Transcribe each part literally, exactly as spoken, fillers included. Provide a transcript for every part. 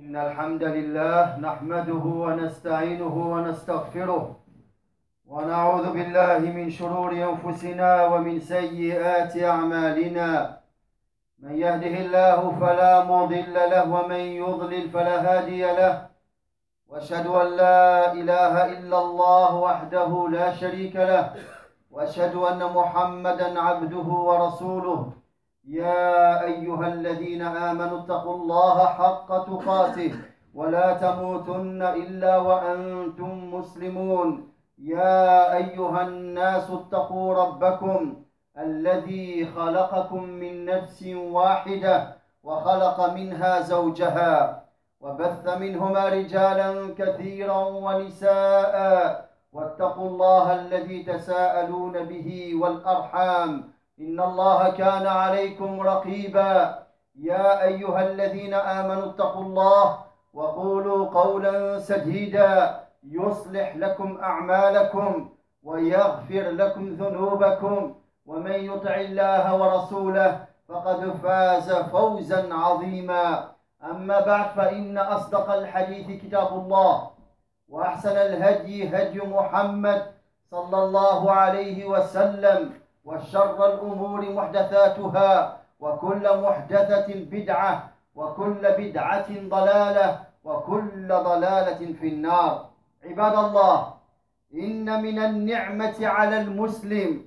إن الحمد لله نحمده ونستعينه ونستغفره ونعوذ بالله من شرور أنفسنا ومن سيئات أعمالنا. من يهده الله فلا مضل له ومن يضلل فلا هادي له، وأشهد أن لا إله إلا الله وحده لا شريك له، وأشهد أن محمدا عبده ورسوله. يا أيها الذين آمنوا اتقوا الله حق تقاته ولا تموتن إلا وأنتم مسلمون. يا أيها الناس اتقوا ربكم الذي خلقكم من نفس واحدة وخلق منها زوجها وبث منهما رجالا كثيرا ونساء، واتقوا الله الذي تساءلون به والأرحام إن الله كان عليكم رقيبا. يا أيها الذين آمنوا اتقوا الله وقولوا قولا سديدا يصلح لكم أعمالكم ويغفر لكم ذنوبكم، ومن يطع الله ورسوله فقد فاز فوزا عظيما. أما بعد، فإن أصدق الحديث كتاب الله، وأحسن الهدي هدي محمد صلى الله عليه وسلم، وشر الأمور محدثاتها، وكل محدثة بدعة، وكل بدعة ضلالة، وكل ضلالة في النار. عباد الله، إن من النعمة على المسلم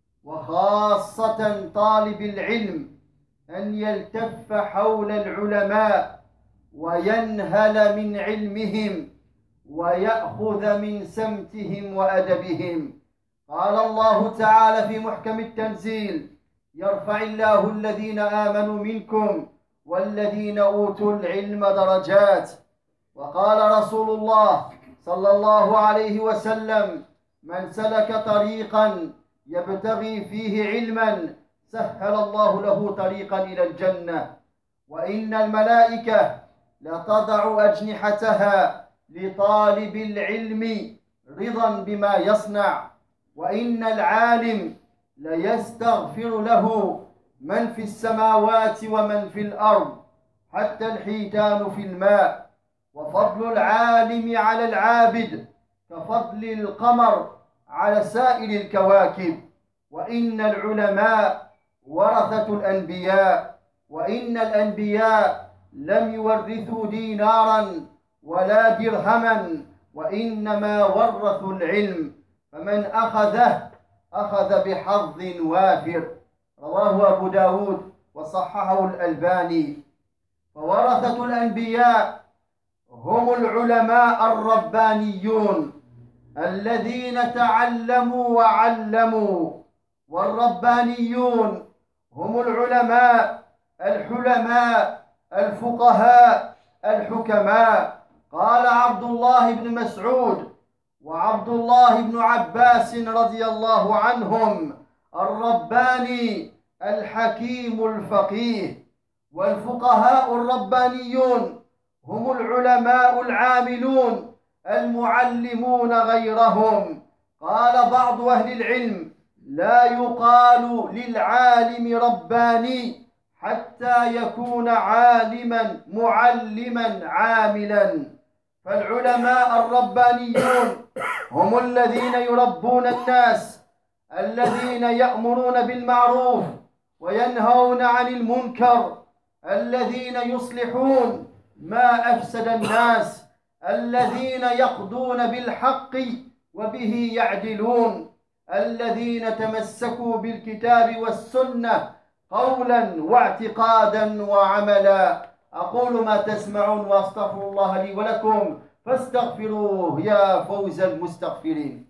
وخاصة طالب العلم أن يلتف حول العلماء وينهل من علمهم ويأخذ من سمتهم وأدبهم. قال الله تعالى في محكم التنزيل: يرفع الله الذين آمنوا منكم والذين أوتوا العلم درجات. وقال رسول الله صلى الله عليه وسلم: من سلك طريقا يبتغي فيه علما سهل الله له طريقا إلى الجنة. وإن الملائكة لتضع أجنحتها لطالب العلم رضا بما يصنع. وإن العالم ليستغفر له من في السماوات ومن في الأرض حتى الحيتان في الماء. وفضل العالم على العابد كفضل القمر على سائر الكواكب. وإن العلماء ورثة الأنبياء، وإن الأنبياء لم يورثوا دينارا ولا درهما، وإنما ورثوا العلم، فمن أخذه أخذ بحظ وافر. رواه أبو داود وصححه الألباني. فورثة الأنبياء هم العلماء الربانيون الذين تعلموا وعلموا، والربانيون هم العلماء الحلماء الفقهاء الحكماء. قال عبد الله بن مسعود وعبد الله بن عباس رضي الله عنهم: الرباني الحكيم الفقيه. والفقهاء الربانيون هم العلماء العاملون المعلمون غيرهم. قال بعض أهل العلم: لا يقال للعالم رباني حتى يكون عالما معلما عاملا. فالعلماء الربانيون هم الذين يربون الناس، الذين يأمرون بالمعروف وينهون عن المنكر، الذين يصلحون ما أفسد الناس، الذين يقضون بالحق وبه يعدلون، الذين تمسكوا بالكتاب والسنة قولا واعتقادا وعملا. أقول ما تسمعون وأستغفر الله لي ولكم فاستغفروه يا فوز المستغفرين.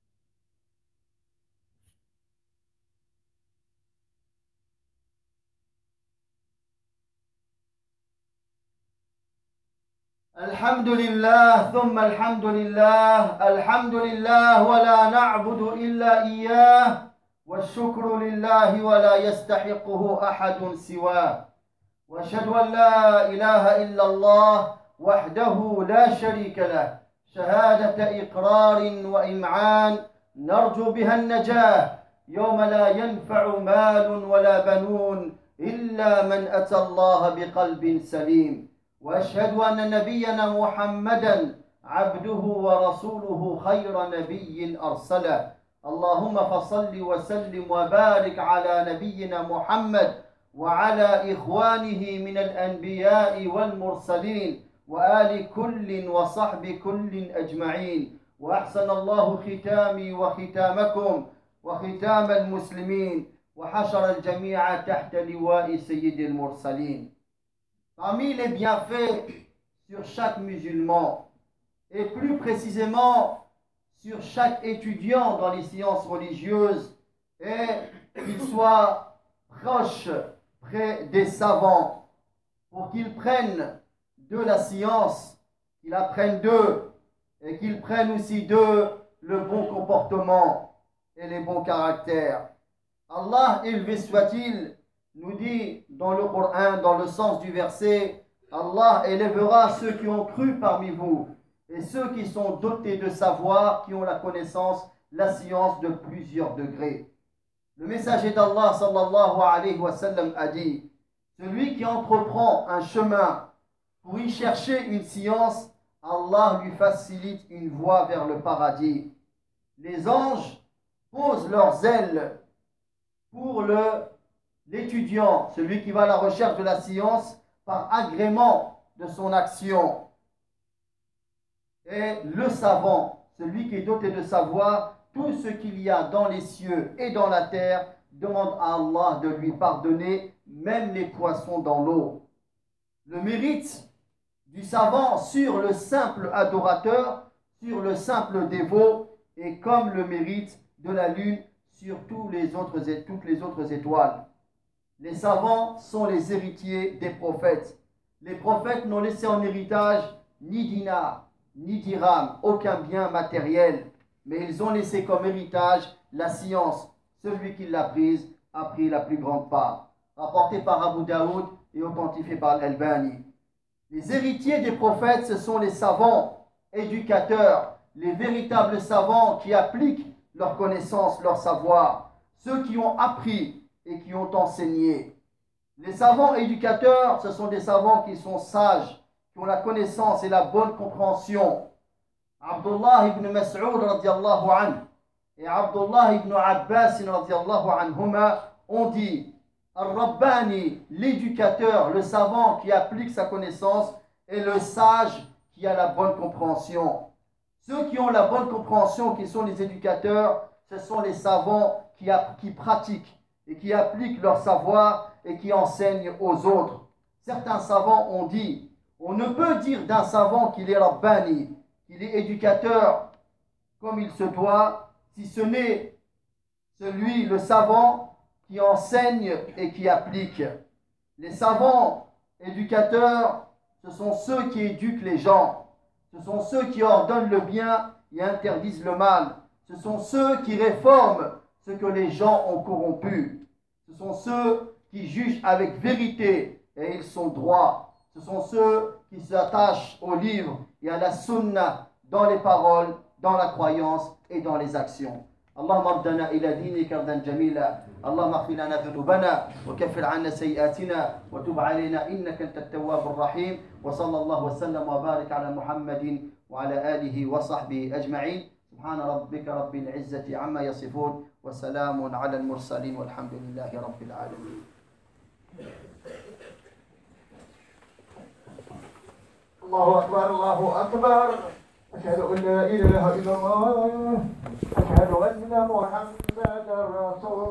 الحمد لله ثم الحمد لله، الحمد لله ولا نعبد إلا إياه، والشكر لله ولا يستحقه أحد سواه. وأشهد أن لا إله إلا الله وحده لا شريك له، شهادة إقرار وإمعان نرجو بها النجاة يوم لا ينفع مال ولا بنون إلا من أتى الله بقلب سليم. وأشهد أن نبينا محمدا عبده ورسوله خير نبي أرسله اللهم فصل وسلم وبارك على نبينا محمد وعلى إخوانه من الأنبياء والمرسلين وآل كل وصحب كل أجمعين وأحسن الله ختامي وختامكم وختام المسلمين وحشر الجميع تحت لواء سيد المرسلين. Parmi les bienfaits sur chaque musulman, et plus précisément sur chaque étudiant dans les sciences religieuses, est qu'il soit proche près des savants, pour qu'ils prennent de la science, qu'ils apprennent d'eux, et qu'ils prennent aussi d'eux le bon comportement et les bons caractères. Allah, élevé soit-il, nous dit dans le Coran, dans le sens du verset, Allah élèvera ceux qui ont cru parmi vous et ceux qui sont dotés de savoir, qui ont la connaissance, la science de plusieurs degrés. Le messager d'Allah sallallahu alayhi wa sallam a dit, celui qui entreprend un chemin pour y chercher une science, Allah lui facilite une voie vers le paradis. Les anges posent leurs ailes pour le l'étudiant, celui qui va à la recherche de la science, par agrément de son action. Et le savant, celui qui est doté de savoir, tout ce qu'il y a dans les cieux et dans la terre, demande à Allah de lui pardonner, même les poissons dans l'eau. Le mérite du savant sur le simple adorateur, sur le simple dévot, est comme le mérite de la lune sur tous les autres, toutes les autres étoiles. Les savants sont les héritiers des prophètes. Les prophètes n'ont laissé en héritage ni dinar, ni dirham, aucun bien matériel, mais ils ont laissé comme héritage la science. Celui qui l'a prise a pris la plus grande part. Rapporté par Abu Daoud et authentifié par Al-Albani. Les héritiers des prophètes, ce sont les savants, éducateurs, les véritables savants qui appliquent leur connaissance, leur savoir, ceux qui ont appris et qui ont enseigné. Les savants éducateurs, ce sont des savants qui sont sages, qui ont la connaissance et la bonne compréhension. Abdullah ibn Mas'ud radiallahu anhu et Abdullah ibn Abbas radiallahu anhuma ont dit Al-Rabbani, l'éducateur, le savant qui applique sa connaissance, et le sage qui a la bonne compréhension. Ceux qui ont la bonne compréhension, qui sont les éducateurs, ce sont les savants qui, qui pratiquent et qui appliquent leur savoir et qui enseignent aux autres. Certains savants ont dit, on ne peut dire d'un savant qu'il est Rabbani, qu'il est éducateur comme il se doit, si ce n'est celui, le savant, qui enseigne et qui applique. Les savants éducateurs, ce sont ceux qui éduquent les gens. Ce sont ceux qui ordonnent le bien et interdisent le mal. Ce sont ceux qui réforment ce que les gens ont corrompu. Ce sont ceux qui jugent avec vérité et ils sont droits. Ce sont ceux qui s'attachent au livre et à la sunna dans les paroles, dans la croyance et dans les actions. اللهم ردنا إلى دينك ردا جميلا اللهم اغفر لنا ذنوبنا وكفر عنا سيئاتنا وتب علينا إنك أنت التواب الرحيم وصلى الله وسلم وبارك على محمد وعلى آله وصحبه أجمعين سبحان ربك رب العزة عما يصفون وسلام على المرسلين والحمد لله رب العالمين. الله أكبر الله أكبر أشهد أن لا إله إلا الله أشهد أن محمدا رسول